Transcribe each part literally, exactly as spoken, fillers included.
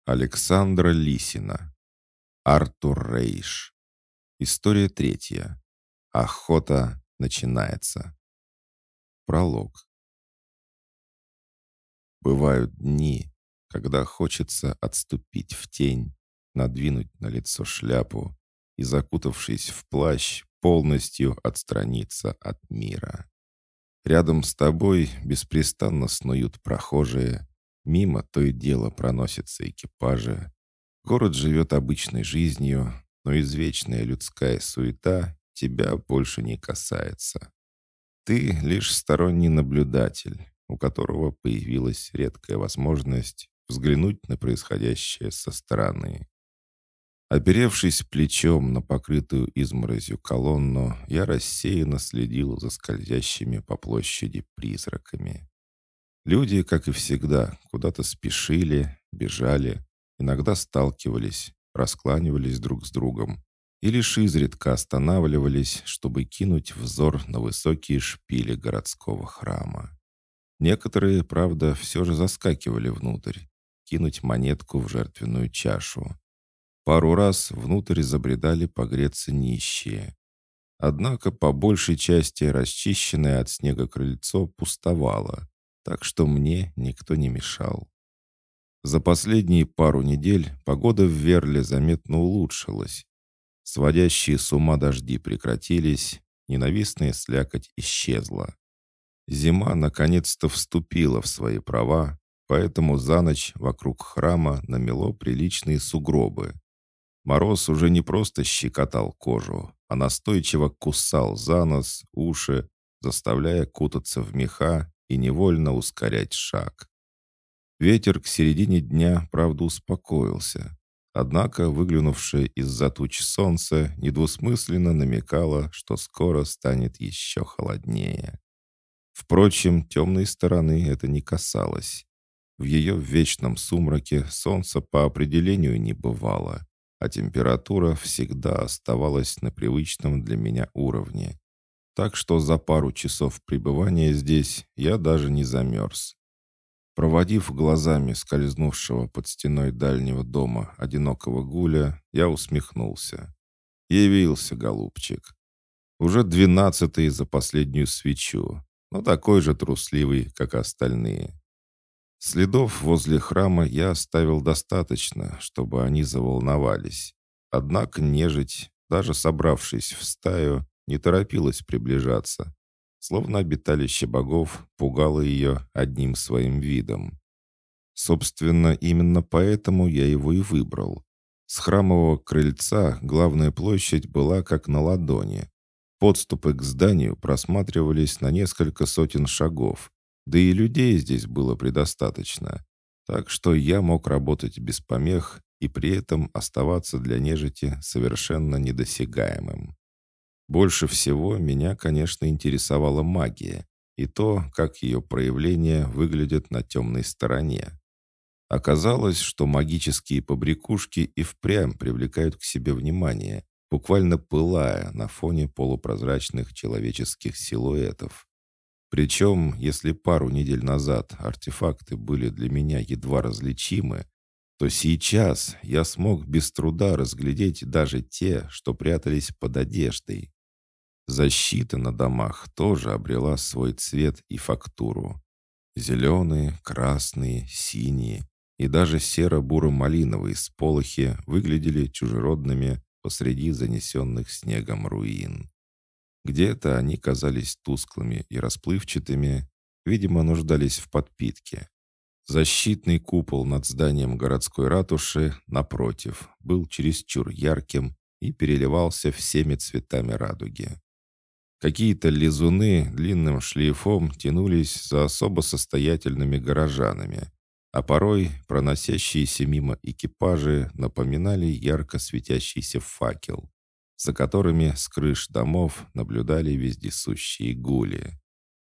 Александра Лисина. Артур Рейш. История третья. Охота начинается. Пролог. Бывают дни, когда хочется отступить в тень, надвинуть на лицо шляпу и, закутавшись в плащ, полностью отстраниться от мира. Рядом с тобой беспрестанно снуют прохожие, мимо то и дело проносятся экипажи. Город живет обычной жизнью, но извечная людская суета тебя больше не касается. Ты лишь сторонний наблюдатель, у которого появилась редкая возможность взглянуть на происходящее со стороны. Оперевшись плечом на покрытую изморозью колонну, я рассеянно следил за скользящими по площади призраками. Люди, как и всегда, куда-то спешили, бежали, иногда сталкивались, раскланивались друг с другом и лишь изредка останавливались, чтобы кинуть взор на высокие шпили городского храма. Некоторые, правда, все же заскакивали внутрь, кинуть монетку в жертвенную чашу. Пару раз внутрь забредали погреться нищие. Однако по большей части расчищенное от снега крыльцо пустовало, так что мне никто не мешал. За последние пару недель погода в Верле заметно улучшилась. Сводящие с ума дожди прекратились, ненавистная слякоть исчезла. Зима наконец-то вступила в свои права, поэтому за ночь вокруг храма намело приличные сугробы. Мороз уже не просто щекотал кожу, а настойчиво кусал за нос, уши, заставляя кутаться в меха и невольно ускорять шаг. Ветер к середине дня, правда, успокоился. Однако выглянувшее из-за туч солнце недвусмысленно намекало, что скоро станет еще холоднее. Впрочем, темной стороны это не касалось. В ее вечном сумраке солнца по определению не бывало, а температура всегда оставалась на привычном для меня уровне. Так что за пару часов пребывания здесь я даже не замерз. Проводив глазами скользнувшего под стеной дальнего дома одинокого гуля, я усмехнулся. Явился, голубчик. Уже двенадцатый за последнюю свечу, но такой же трусливый, как остальные. Следов возле храма я оставил достаточно, чтобы они заволновались. Однако нежить, даже собравшись в стаю, не торопилась приближаться, словно обиталище богов пугало ее одним своим видом. Собственно, именно поэтому я его и выбрал. С храмового крыльца главная площадь была как на ладони. Подступы к зданию просматривались на несколько сотен шагов, да и людей здесь было предостаточно, так что я мог работать без помех и при этом оставаться для нежити совершенно недосягаемым. Больше всего меня, конечно, интересовала магия и то, как ее проявления выглядят на темной стороне. Оказалось, что магические побрякушки и впрямь привлекают к себе внимание, буквально пылая на фоне полупрозрачных человеческих силуэтов. Причем, если пару недель назад артефакты были для меня едва различимы, то сейчас я смог без труда разглядеть даже те, что прятались под одеждой. Защита на домах тоже обрела свой цвет и фактуру. Зеленые, красные, синие и даже серо-буро-малиновые сполохи выглядели чужеродными посреди занесенных снегом руин. Где-то они казались тусклыми и расплывчатыми, видимо, нуждались в подпитке. Защитный купол над зданием городской ратуши, напротив, был чересчур ярким и переливался всеми цветами радуги. Какие-то лизуны длинным шлейфом тянулись за особо состоятельными горожанами, а порой проносящиеся мимо экипажи напоминали ярко светящийся факел, за которыми с крыш домов наблюдали вездесущие гули.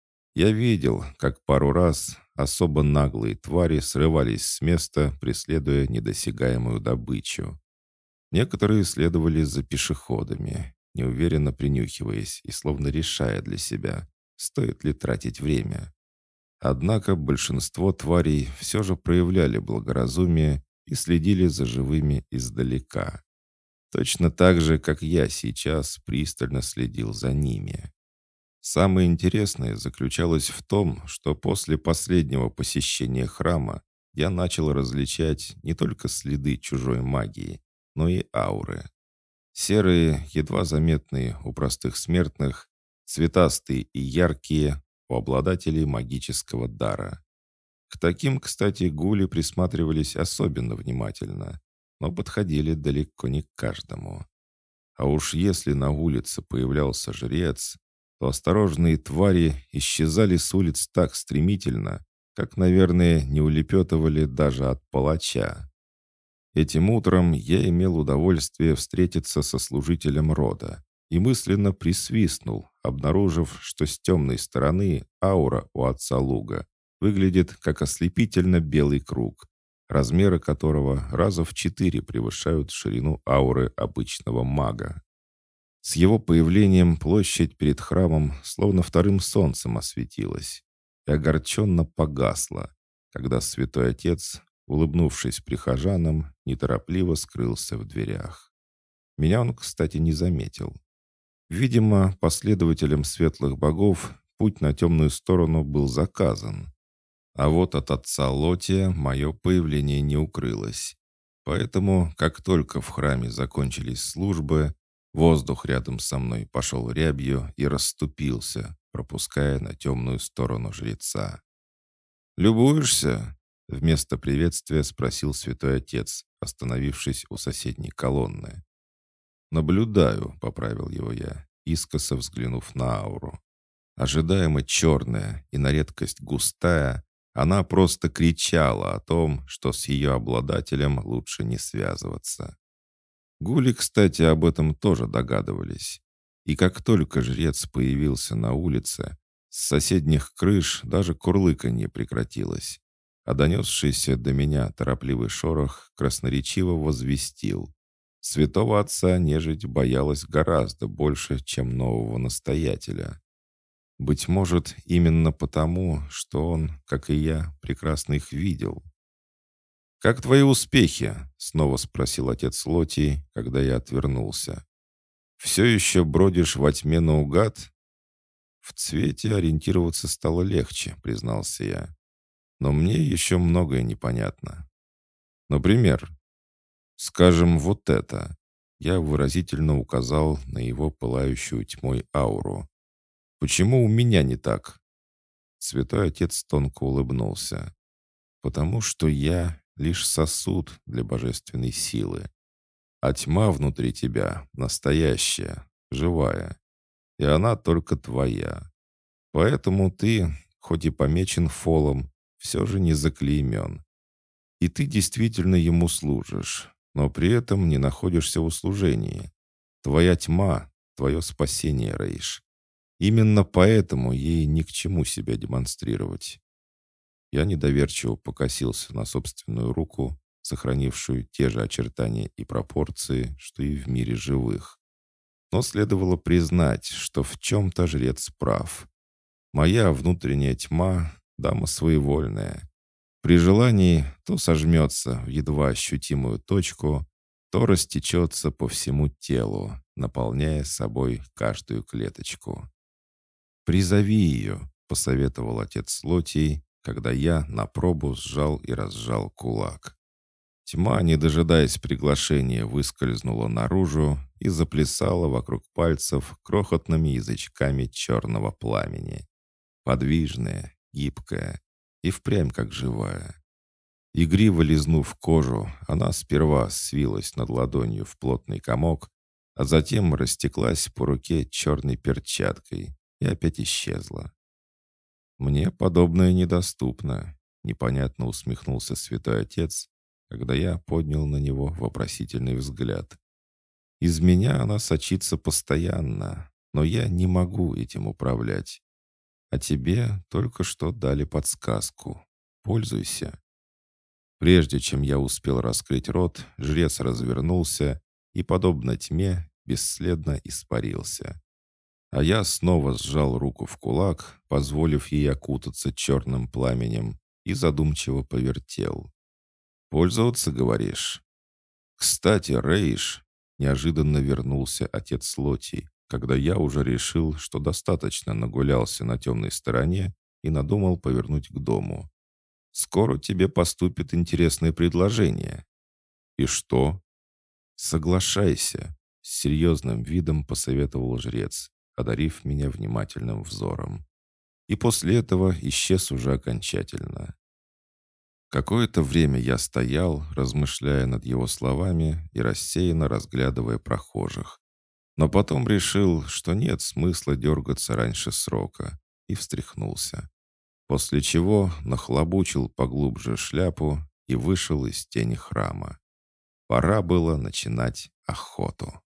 Я видел, как пару раз особо наглые твари срывались с места, преследуя недосягаемую добычу. Некоторые следовали за пешеходами, неуверенно принюхиваясь и словно решая для себя, стоит ли тратить время. Однако большинство тварей все же проявляли благоразумие и следили за живыми издалека. Точно так же, как я сейчас пристально следил за ними. Самое интересное заключалось в том, что после последнего посещения храма я начал различать не только следы чужой магии, но и ауры. Серые, едва заметные у простых смертных, цветастые и яркие у обладателей магического дара. К таким, кстати, гули присматривались особенно внимательно, но подходили далеко не к каждому. А уж если на улице появлялся жрец, то осторожные твари исчезали с улиц так стремительно, как, наверное, не улепетывали даже от палача. Этим утром я имел удовольствие встретиться со служителем рода и мысленно присвистнул, обнаружив, что с темной стороны аура у отца Луга выглядит как ослепительно белый круг, размеры которого раза в четыре превышают ширину ауры обычного мага. С его появлением площадь перед храмом словно вторым солнцем осветилась и огорченно погасла, когда святой отец, улыбнувшись прихожанам, неторопливо скрылся в дверях. Меня он, кстати, не заметил. Видимо, последователям светлых богов путь на темную сторону был заказан. А вот от отца Лотия мое появление не укрылось. Поэтому, как только в храме закончились службы, воздух рядом со мной пошел рябью и расступился, пропуская на темную сторону жреца. «Любуешься?» — вместо приветствия спросил святой отец, остановившись у соседней колонны. «Наблюдаю», — поправил его я, искоса взглянув на ауру. Ожидаемо черная и на редкость густая, она просто кричала о том, что с ее обладателем лучше не связываться. Гули, кстати, об этом тоже догадывались. И как только жрец появился на улице, с соседних крыш даже курлыканье прекратилось, а донесшийся до меня торопливый шорох красноречиво возвестил. Святого отца нежить боялась гораздо больше, чем нового настоятеля. Быть может, именно потому, что он, как и я, прекрасно их видел. «Как твои успехи?» — снова спросил отец Лотий, когда я отвернулся. «Все еще бродишь во тьме наугад?» «В цвете ориентироваться стало легче», — признался я. «Но мне еще многое непонятно. Например, скажем, вот это». Я выразительно указал на его пылающую тьмой ауру. «Почему у меня не так?» Святой отец тонко улыбнулся. «Потому что я лишь сосуд для божественной силы. А тьма внутри тебя настоящая, живая. И она только твоя. Поэтому ты, хоть и помечен фолом, все же не заклеймен. И ты действительно ему служишь, но при этом не находишься в услужении. Твоя тьма — твое спасение, Рейш. Именно поэтому ей ни к чему себя демонстрировать». Я недоверчиво покосился на собственную руку, сохранившую те же очертания и пропорции, что и в мире живых. Но следовало признать, что в чем-то жрец прав. Моя внутренняя тьма — дама своевольная. При желании то сожмется в едва ощутимую точку, то растечется по всему телу, наполняя собой каждую клеточку. «Призови ее», — посоветовал отец Лотий, когда я на пробу сжал и разжал кулак. Тьма, не дожидаясь приглашения, выскользнула наружу и заплясала вокруг пальцев крохотными язычками черного пламени. Подвижная, гибкая и впрямь как живая. Игриво лизнув кожу, она сперва свилась над ладонью в плотный комок, а затем растеклась по руке черной перчаткой и опять исчезла. «Мне подобное недоступно», — непонятно усмехнулся святой отец, когда я поднял на него вопросительный взгляд. «Из меня она сочится постоянно, но я не могу этим управлять. А тебе только что дали подсказку. Пользуйся». Прежде чем я успел раскрыть рот, жрец развернулся и, подобно тьме, бесследно испарился. А я снова сжал руку в кулак, позволив ей окутаться черным пламенем, и задумчиво повертел. «Пользоваться, говоришь?» «Кстати, Рейш!» Неожиданно вернулся отец Лоти, когда я уже решил, что достаточно нагулялся на темной стороне и надумал повернуть к дому. «Скоро тебе поступит интересное предложение». «И что?» «Соглашайся», — с серьезным видом посоветовал жрец, одарив меня внимательным взором. И после этого исчез уже окончательно. Какое-то время я стоял, размышляя над его словами и рассеянно разглядывая прохожих. Но потом решил, что нет смысла дергаться раньше срока, и встряхнулся. После чего нахлобучил поглубже шляпу и вышел из тени храма. Пора было начинать охоту.